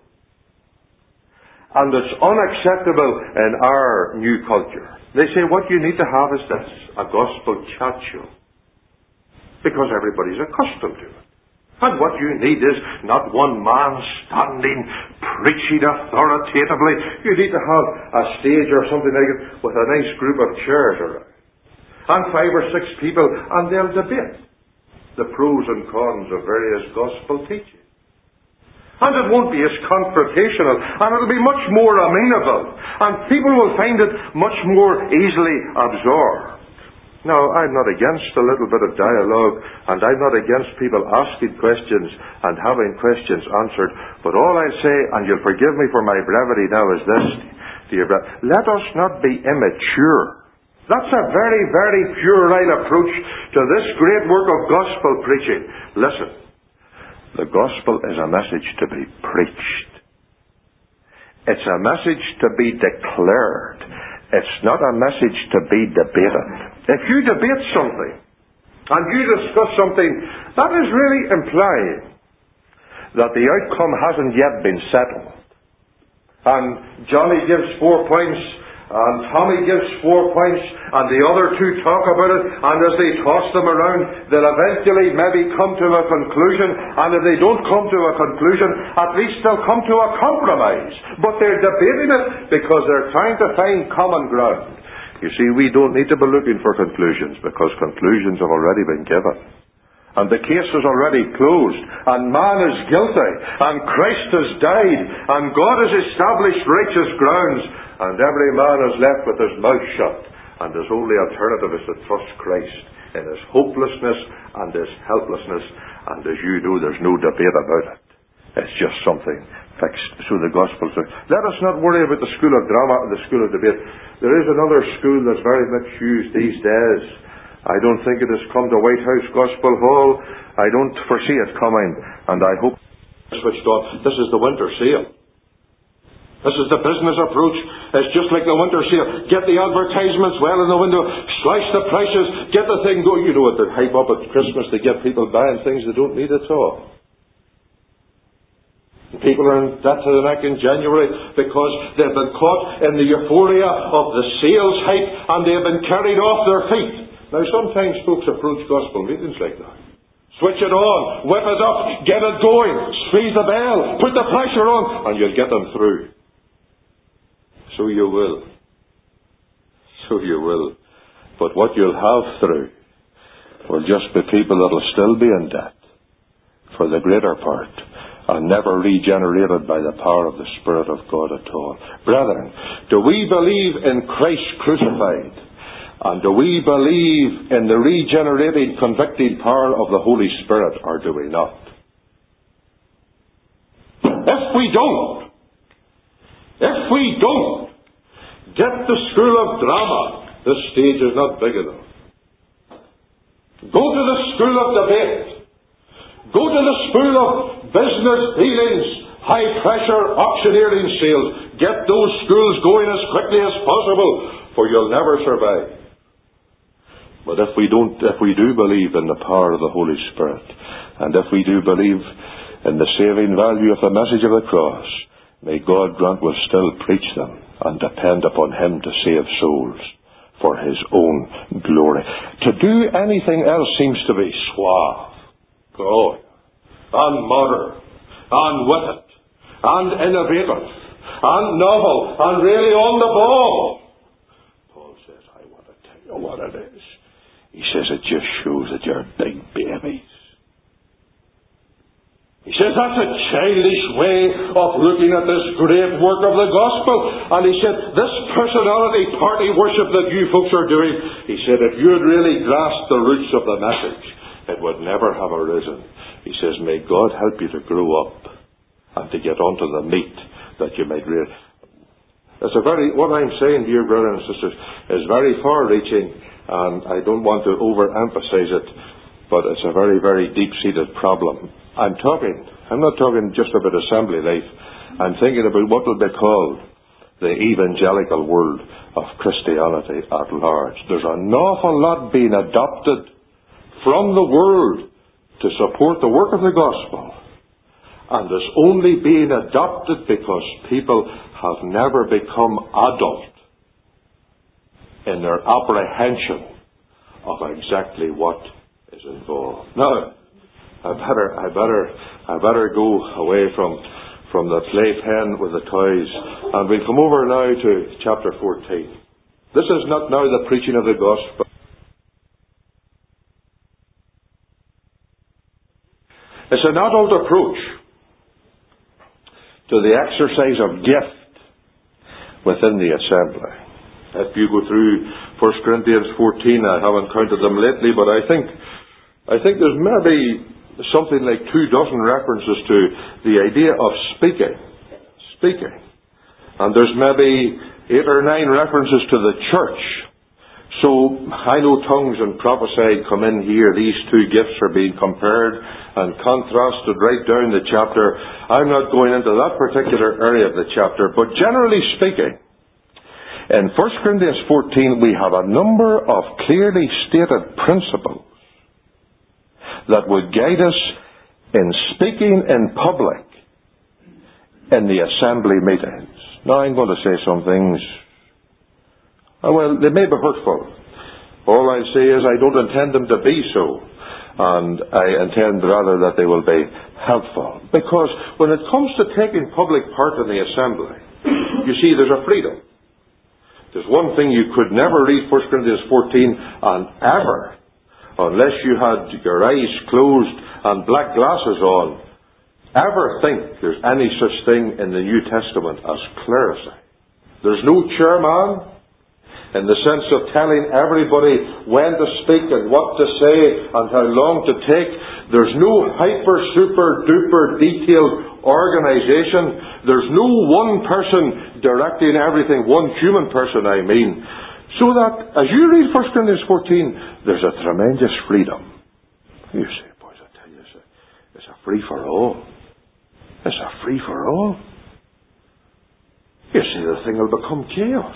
and it's unacceptable in our new culture. They say what you need to have is this, a gospel chat show, because everybody's accustomed to it. And what you need is not one man standing, preaching authoritatively. You need to have a stage or something like it with a nice group of chairs around, and five or six people, and they'll debate the pros and cons of various gospel teaching. And it won't be as confrontational, and it'll be much more amenable, and people will find it much more easily absorbed. Now, I'm not against a little bit of dialogue, and I'm not against people asking questions and having questions answered, but all I say, and you'll forgive me for my brevity now, is this, dear brother, let us not be immature. That's a very, very puerile approach to this great work of gospel preaching. Listen, the gospel is a message to be preached. It's a message to be declared. It's not a message to be debated. If you debate something, and you discuss something, that is really implying that the outcome hasn't yet been settled. And Johnny gives four points, and Tommy gives four points, and the other two talk about it, and as they toss them around, they'll eventually maybe come to a conclusion, and if they don't come to a conclusion, at least they'll come to a compromise. But they're debating it because they're trying to find common ground. You see, we don't need to be looking for conclusions, because conclusions have already been given. And the case is already closed, and man is guilty, and Christ has died, and God has established righteous grounds, and every man is left with his mouth shut, and his only alternative is to trust Christ in his hopelessness and his helplessness, and as you know, there's no debate about it. It's just something fixed. So the gospel says, let us not worry about the school of drama and the school of debate. There is another school that's very much used these days. I don't think it has come to White House Gospel Hall. I don't foresee it coming, and I hope it's switched on. This is the winter sale. This is the business approach. It's just like the winter sale. Get the advertisements well in the window, slash the prices, get the thing going. You know what, they hype up at Christmas to get people buying things they don't need at all. People are in debt to the neck in January because they've been caught in the euphoria of the sales hype, and they've been carried off their feet. Now, sometimes folks approach gospel meetings like that. Switch it on, whip it up, get it going, squeeze the bell, put the pressure on, and you'll get them through. So you will. So you will. But what you'll have through will just be people that will still be in debt for the greater part, and never regenerated by the power of the Spirit of God at all. Brethren, do we believe in Christ crucified And do we believe in the regenerating, convicting power of the Holy Spirit, or do we not? If we don't, if we don't get the school of drama, this stage is not big enough. Go to the school of debate. Go to the school of business dealings, high pressure auctioneering sales. Get those schools going as quickly as possible, for you'll never survive. But if we don't, if we do believe in the power of the Holy Spirit, and if we do believe in the saving value of the message of the cross, may God grant we'll still preach them and depend upon Him to save souls for His own glory. To do anything else seems to be suave, oh, and modern, and witted, and innovative, and novel, and really on the ball. Paul says, I want to tell you what it is. He says it just shows that you're big babies. He says that's a childish way of looking at this great work of the gospel. And he said, this personality party worship that you folks are doing, he said, if you had really grasped the roots of the message, it would never have arisen. He says, may God help you to grow up and to get onto the meat that you might read. It's a very, what I'm saying, dear brothers and sisters, is very far-reaching. And I don't want to overemphasize it, but it's a very, very deep-seated problem. I'm talking, I'm not talking just about assembly life. I'm thinking about what will be called the evangelical world of Christianity at large. There's an awful lot being adopted from the world to support the work of the gospel. And it's only being adopted because people have never become adult in their apprehension of exactly what is involved. Now, I better, I better, I better go away from from the playpen with the toys, and we'll come over now to chapter fourteen. This is not now the preaching of the gospel. It's an adult approach to the exercise of gift within the assembly. If you go through First Corinthians fourteen, I haven't counted them lately, but I think I think there's maybe something like two dozen references to the idea of speaking. Speaking. And there's maybe eight or nine references to the church. So, I know tongues and prophesying come in here. These two gifts are being compared and contrasted right down the chapter. I'm not going into that particular area of the chapter, but generally speaking, in First Corinthians fourteen, we have a number of clearly stated principles that would guide us in speaking in public in the assembly meetings. Now, I'm going to say some things, well, they may be hurtful. All I say is I don't intend them to be so. And I intend rather that they will be helpful. Because when it comes to taking public part in the assembly, you see, there's a freedom. There's one thing you could never read First Corinthians fourteen and ever, unless you had your eyes closed and black glasses on, ever think there's any such thing in the New Testament as clerisy. There's no chairman in the sense of telling everybody when to speak and what to say and how long to take. There's no hyper, super, duper detailed organization. There's no one person directing everything, one human person, I mean. So that, as you read First Corinthians fourteen, there's a tremendous freedom. You say, boys, I tell you, it's a, it's a free-for-all. It's a free-for-all. You see, the thing will become chaos.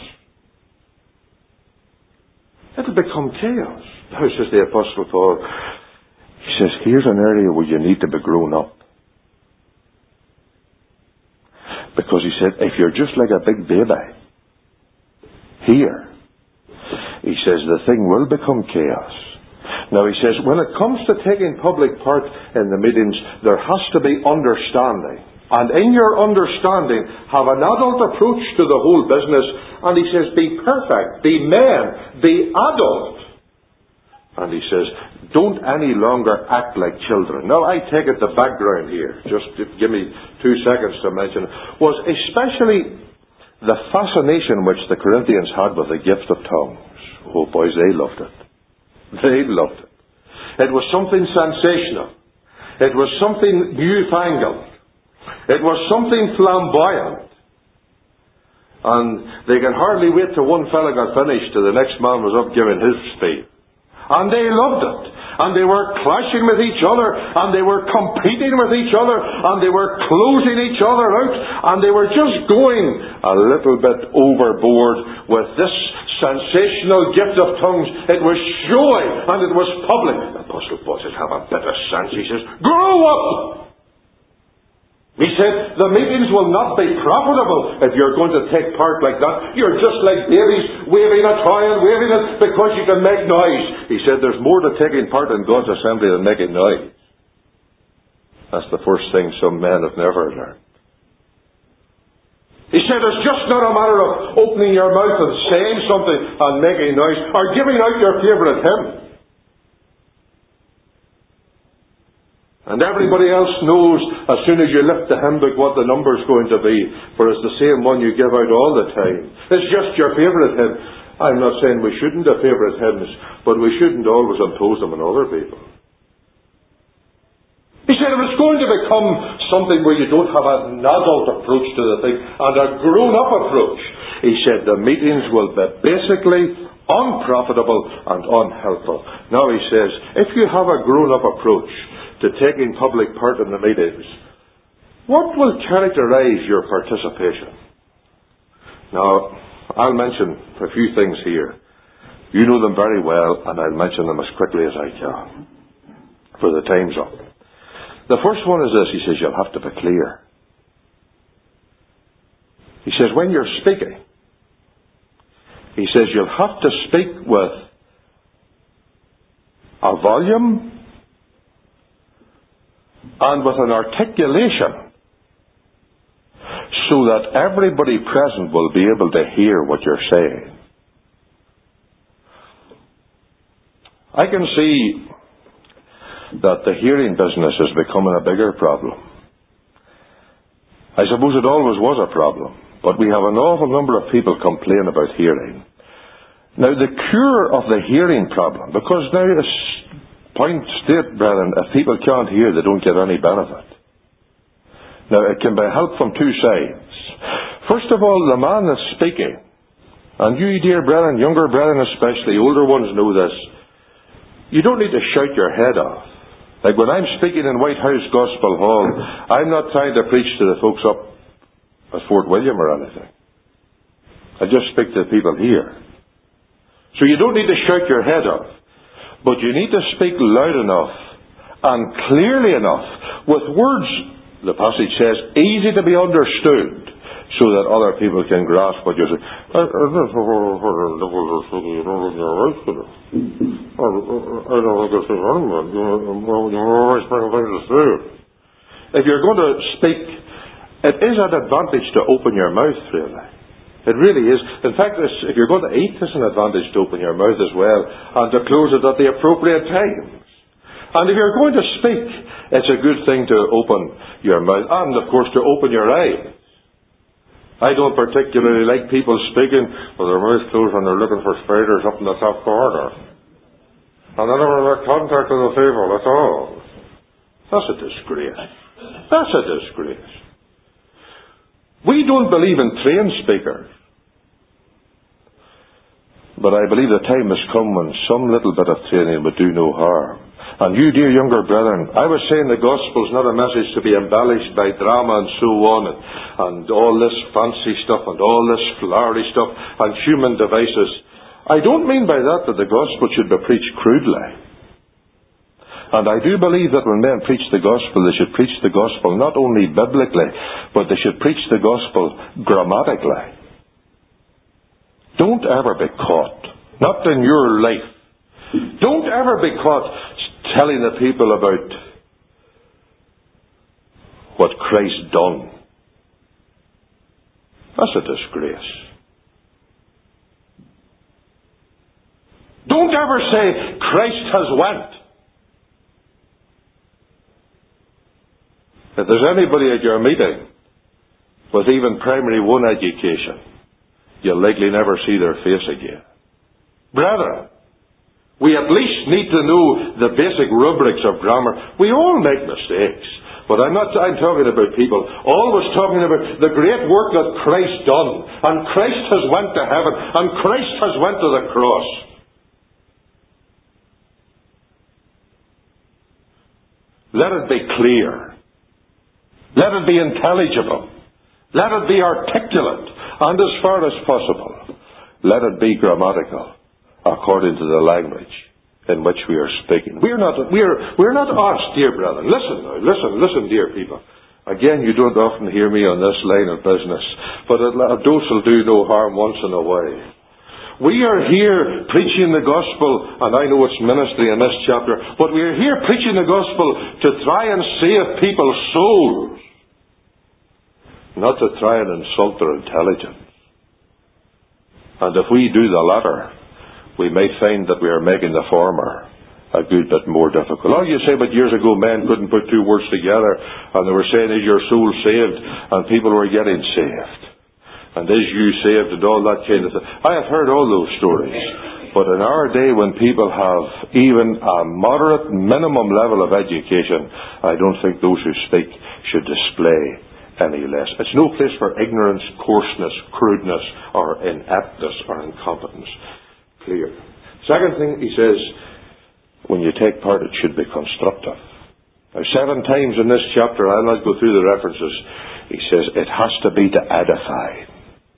It'll become chaos. Now, says the Apostle Paul, he says, here's an area where you need to be grown up. Because he said, if you're just like a big baby, here, he says, the thing will become chaos. Now, he says, when it comes to taking public part in the meetings, there has to be understanding. And in your understanding, have an adult approach to the whole business. And he says, be perfect, be men, be adult. And he says, don't any longer act like children. Now, I take it the background here, just give me two seconds to mention, was especially the fascination which the Corinthians had with the gift of tongues. Oh, boys, they loved it. They loved it. It was something sensational. It was something newfangled. It was something flamboyant. And they could hardly wait till one fella got finished till the next man was up giving his spiel. And they loved it. And they were clashing with each other, and they were competing with each other, and they were closing each other out, and they were just going a little bit overboard with this sensational gift of tongues. It was showy, and it was public. The Apostle Paul says, have a bit of sense. He says, grow up! He said, the meetings will not be profitable if you're going to take part like that. You're just like babies waving a toy and waving it because you can make noise. He said, there's more to taking part in God's assembly than making noise. That's the first thing some men have never learned. He said, it's just not a matter of opening your mouth and saying something and making noise or giving out your favourite hymn. And everybody else knows as soon as you lift the hymn book what the number's going to be, for it's the same one you give out all the time. It's just your favourite hymn. I'm not saying we shouldn't have favourite hymns, but we shouldn't always impose them on other people. He said if it's going to become something where you don't have an adult approach to the thing and a grown-up approach, he said the meetings will be basically unprofitable and unhelpful. Now he says, if you have a grown-up approach to taking public part in the meetings, what will characterize your participation? Now, I'll mention a few things here. You know them very well, and I'll mention them as quickly as I can, for the time's up. The first one is this. He says, you'll have to be clear. He says, when you're speaking, he says, you'll have to speak with a volume and with an articulation so that everybody present will be able to hear what you're saying. I can see that the hearing business is becoming a bigger problem. I suppose it always was a problem, but we have an awful number of people complain about hearing. Now, the cure of the hearing problem, because now it's point state, brethren, if people can't hear, they don't get any benefit. Now, it can be helped from two sides. First of all, the man that's speaking, and you, dear brethren, younger brethren especially, older ones know this, you don't need to shout your head off. Like when I'm speaking in White House Gospel Hall, I'm not trying to preach to the folks up at Fort William or anything. I just speak to the people here. So you don't need to shout your head off. But you need to speak loud enough and clearly enough with words, the passage says, easy to be understood so that other people can grasp what you're saying. I don't think it's If you're going to speak, it is an advantage to open your mouth, really. It really is. In fact, if you're going to eat, it's an advantage to open your mouth as well and to close it at the appropriate times. And if you're going to speak, it's a good thing to open your mouth and, of course, to open your eyes. I don't particularly like people speaking with their mouth closed and they're looking for spiders up in the top corner. And they never make contact with the people at all. That's a disgrace. That's a disgrace. We don't believe in trained speakers. But I believe the time has come when some little bit of training would do no harm. And you, dear younger brethren, I was saying the gospel's not a message to be embellished by drama and so on, and, and all this fancy stuff and all this flowery stuff and human devices. I don't mean by that that the gospel should be preached crudely. And I do believe that when men preach the gospel, they should preach the gospel not only biblically, but they should preach the gospel grammatically. Don't ever be caught, not in your life, don't ever be caught telling the people about what Christ done. That's a disgrace. Don't ever say Christ has went. If there's anybody at your meeting with even primary one education, you'll likely never see their face again. Brethren, we at least need to know the basic rubrics of grammar. We all make mistakes. But I'm not I'm talking about people. Always talking about the great work that Christ done. And Christ has went to heaven. And Christ has went to the cross. Let it be clear. Let it be intelligible. Let it be articulate. And as far as possible, let it be grammatical, according to the language in which we are speaking. We're not, we're, we're not asked, dear brethren. Listen now, listen, listen, dear people. Again, you don't often hear me on this line of business, but a dose will do no harm once in a while. We are here preaching the gospel, and I know it's ministry in this chapter, but we are here preaching the gospel to try and save people's souls, not to try and insult their intelligence. And if we do the latter, we may find that we are making the former a good bit more difficult. Oh, you say, but years ago men couldn't put two words together, and they were saying, is your soul saved? And people were getting saved. And is you saved? And all that kind of thing. I have heard all those stories. But in our day, when people have even a moderate minimum level of education, I don't think those who speak should display any less. It's no place for ignorance, coarseness, crudeness, or ineptness, or incompetence. Clear. Second thing, he says, when you take part, it should be constructive. Now, seven times in this chapter, I'll not go through the references, he says it has to be to edify.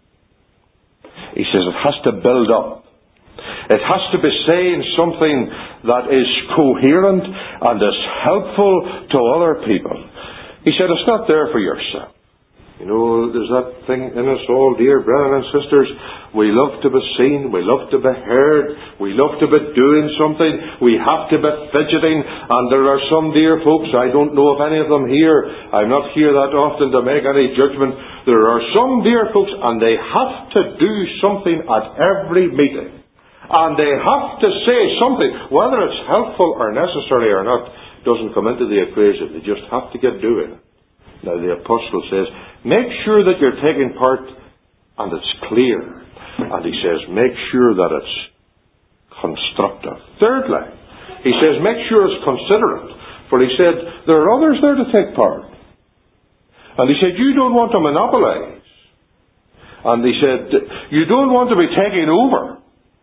He says it has to build up. It has to be saying something that is coherent and is helpful to other people. He said it's not there for yourself. You know, there's that thing in us all, dear brethren and sisters. We love to be seen. We love to be heard. We love to be doing something. We have to be fidgeting. And there are some dear folks, I don't know of any of them here. I'm not here that often to make any judgment. There are some dear folks, and they have to do something at every meeting. And they have to say something. Whether it's helpful or necessary or not doesn't come into the equation. They just have to get doing it. Now the apostle says, make sure that you're taking part and it's clear. And he says, make sure that it's constructive. Thirdly, he says, make sure it's considerate. For he said, there are others there to take part. And he said, you don't want to monopolize. And he said, you don't want to be taking over.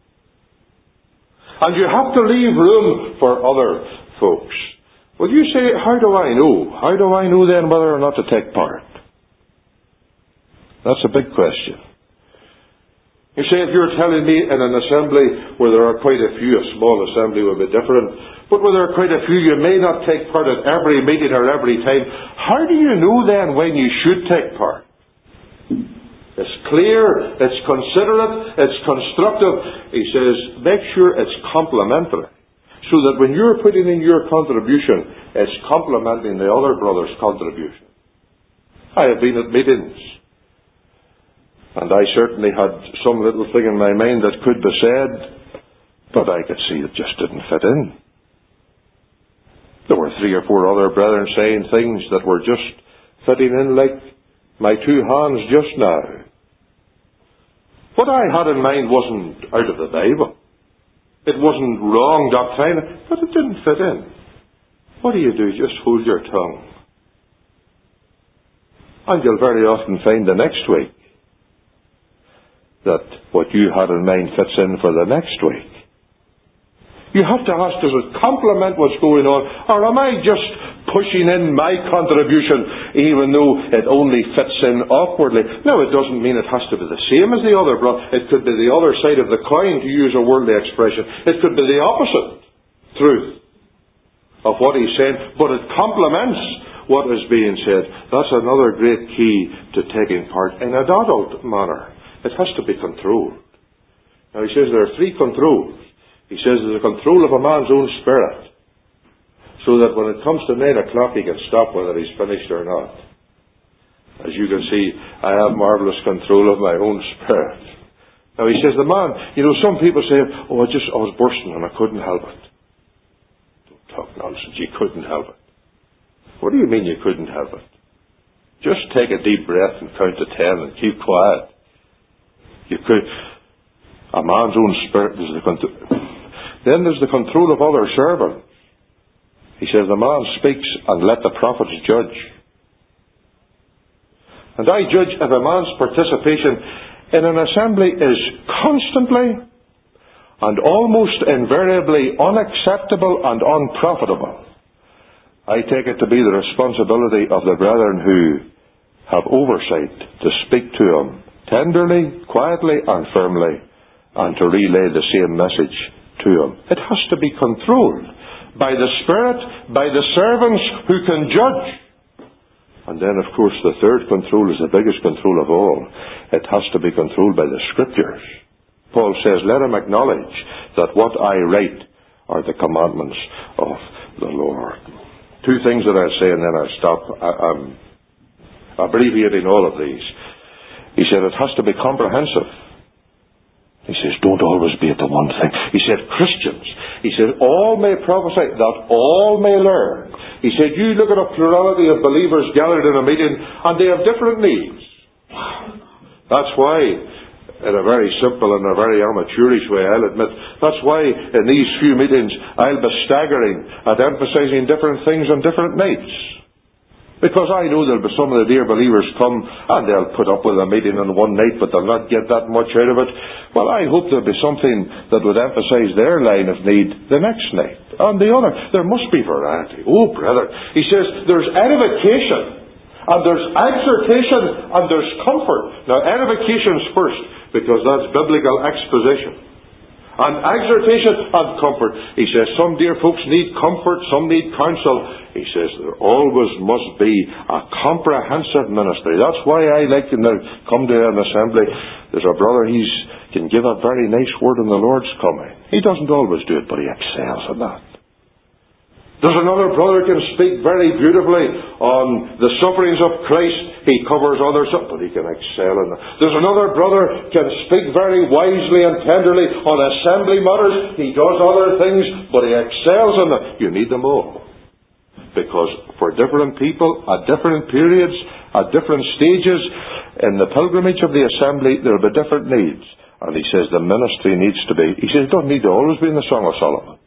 And you have to leave room for other folks. Well, you say, how do I know? How do I know then whether or not to take part? That's a big question. You say, if you're telling me in an assembly where there are quite a few, a small assembly would be different, but where there are quite a few, you may not take part at every meeting or every time. How do you know then when you should take part? It's clear, it's considerate, it's constructive. He says, make sure it's complementary. So that when you're putting in your contribution, it's complementing the other brother's contribution. I have been at meetings, and I certainly had some little thing in my mind that could be said, but I could see it just didn't fit in. There were three or four other brethren saying things that were just fitting in like my two hands just now. What I had in mind wasn't out of the Bible. It wasn't wrong doctrine, but it didn't fit in. What do you do? Just hold your tongue. And you'll very often find the next week that what you had in mind fits in for the next week. You have to ask, does it complement what's going on? Or am I just pushing in my contribution even though it only fits in awkwardly? No, it doesn't mean it has to be the same as the other brother. It could be the other side of the coin, to use a worldly expression. It could be the opposite truth of what he's saying, but it complements what is being said. That's another great key to taking part in an adult manner. It has to be controlled. Now he says there are three controls. He says there's a control of a man's own spirit, so that when it comes to nine o'clock he can stop whether he's finished or not. As you can see, I have marvellous control of my own spirit. Now he says the man, you know, some people say, oh, I just, I was bursting and I couldn't help it. Don't talk nonsense, you couldn't help it. What do you mean you couldn't help it? Just take a deep breath and count to ten and keep quiet. You could. A man's own spirit. There's the con- then there's the control of other servants. He says, the man speaks and let the prophets judge. And I judge if a man's participation in an assembly is constantly and almost invariably unacceptable and unprofitable, I take it to be the responsibility of the brethren who have oversight to speak to him tenderly, quietly and firmly, and to relay the same message to him. It has to be controlled by the Spirit, by the servants who can judge. And then, of course, the third control is the biggest control of all. It has to be controlled by the Scriptures. Paul says, let him acknowledge that what I write are the commandments of the Lord. Two things that I'll say and then I'll stop. I, I'm abbreviating all of these. He said it has to be comprehensive. He says, don't always be at the one thing. He said, Christians. He said, all may prophesy, that all may learn. He said, you look at a plurality of believers gathered in a meeting, and they have different needs. That's why, in a very simple and a very amateurish way, I'll admit, that's why in these few meetings I'll be staggering at emphasizing different things and different nights. Because I know there'll be some of the dear believers come and they'll put up with a meeting on one night, but they'll not get that much out of it. Well, I hope there'll be something that would emphasize their line of need the next night. On the other, there must be variety. Oh, brother. He says there's edification, and there's exhortation, and there's comfort. Now, edification's first, because that's biblical exposition. And exhortation and comfort. He says some dear folks need comfort, some need counsel. He says there always must be a comprehensive ministry. That's why I like to come to an assembly. There's a brother, he can give a very nice word in the Lord's coming. He doesn't always do it, but he excels in that. There's another brother who can speak very beautifully on the sufferings of Christ. He covers other stuff, but he can excel in that. There's another brother who can speak very wisely and tenderly on assembly matters. He does other things, but he excels in that. You need them all. Because for different people, at different periods, at different stages, in the pilgrimage of the assembly, there will be different needs. And he says the ministry needs to be, he says it doesn't need to always be in the Song of Solomon.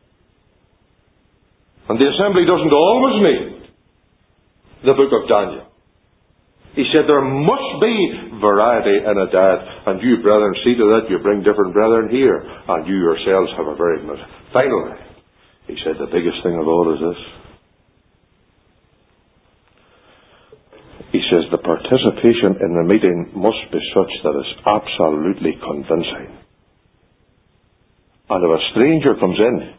And the assembly doesn't always need the book of Daniel. He said there must be variety in a diet. And you, brethren, see to that you bring different brethren here. And you yourselves have a very... Finally, he said the biggest thing of all is this. He says the participation in the meeting must be such that it's absolutely convincing. And if a stranger comes in,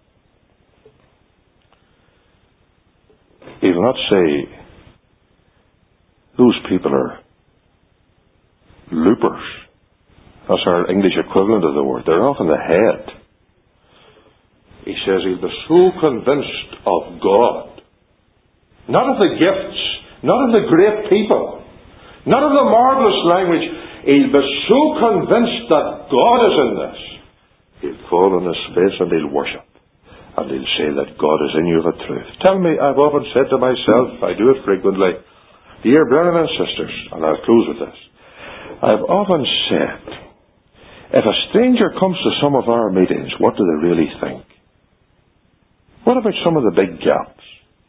he will not say, those people are loopers. That's our English equivalent of the word. They're off in the head. He says he'll be so convinced of God. Not of the gifts, not of the great people, not of the marvelous language. He'll be so convinced that God is in this. He'll fall on his face and he'll worship. And he'll say that God is in you of a truth. Tell me, I've often said to myself, I do it frequently, dear brethren and sisters, and I'll close with this. I've often said, if a stranger comes to some of our meetings, what do they really think? What about some of the big gaps?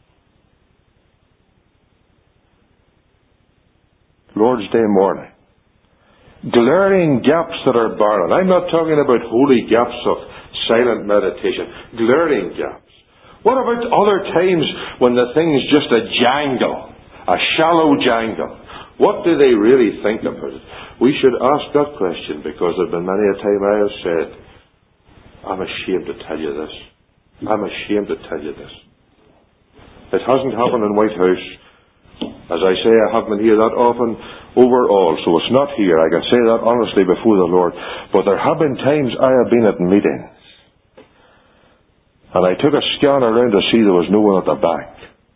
Lord's Day morning. Glaring gaps that are barren. I'm not talking about holy gaps of silent meditation, glaring gaps. What about other times when the thing's just a jangle, a shallow jangle? What do they really think about it? We should ask that question, because there have been many a time I have said, I'm ashamed to tell you this. I'm ashamed to tell you this. It hasn't happened in White House. As I say, I haven't been here that often overall, so it's not here. I can say that honestly before the Lord. But there have been times I have been at meetings, and I took a scan around to see there was no one at the back.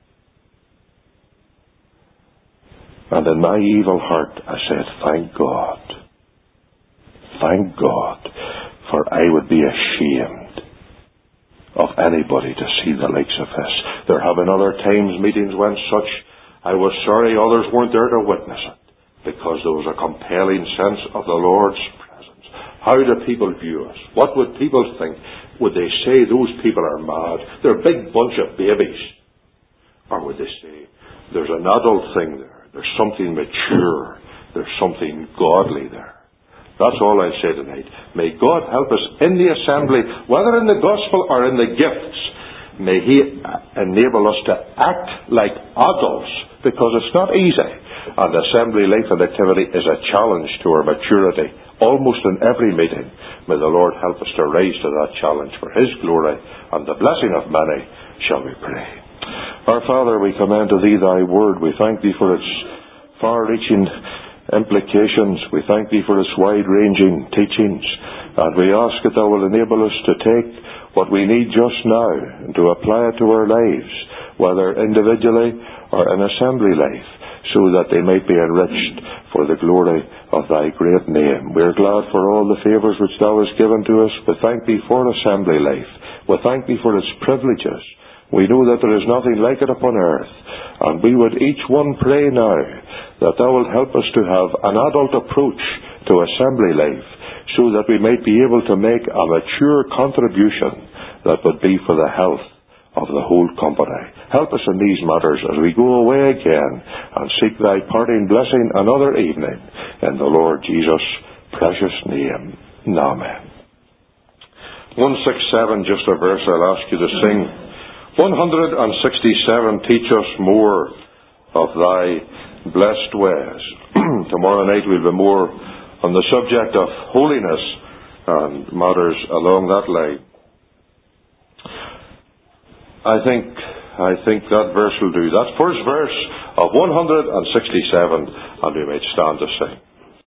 And in my evil heart, I said, thank God. Thank God. For I would be ashamed of anybody to see the likes of this. There have been other times meetings when such, I was sorry others weren't there to witness it, because there was a compelling sense of the Lord's presence. How do people view us? What would people think? Would they say those people are mad? They're a big bunch of babies. Or would they say, there's an adult thing there. There's something mature. There's something godly there. That's all I say tonight. May God help us in the assembly, whether in the gospel or in the gifts. May He enable us to act like adults, because it's not easy. And assembly life and activity is a challenge to our maturity, almost in every meeting. May the Lord help us to rise to that challenge for His glory and the blessing of many, shall we pray. Our Father, we commend to Thee Thy word. We thank Thee for its far-reaching implications. We thank Thee for its wide-ranging teachings. And we ask that Thou will enable us to take what we need just now and to apply it to our lives, whether individually or in assembly life, so that they might be enriched for the glory of Thy great name. We're glad for all the favours which Thou hast given to us. We thank Thee for assembly life. We thank Thee for its privileges. We know that there is nothing like it upon earth. And we would each one pray now that Thou wilt help us to have an adult approach to assembly life, so that we might be able to make a mature contribution that would be for the health of the whole company. Help us in these matters as we go away again and seek Thy parting blessing another evening. In the Lord Jesus' precious name. Amen. one sixty-seven, just a verse I'll ask you to sing. one sixty-seven, teach us more of Thy blessed ways. Tomorrow night we'll be more on the subject of holiness and matters along that line. I think I think that verse will do. That first verse of one sixty-seven, and we might stand to sing.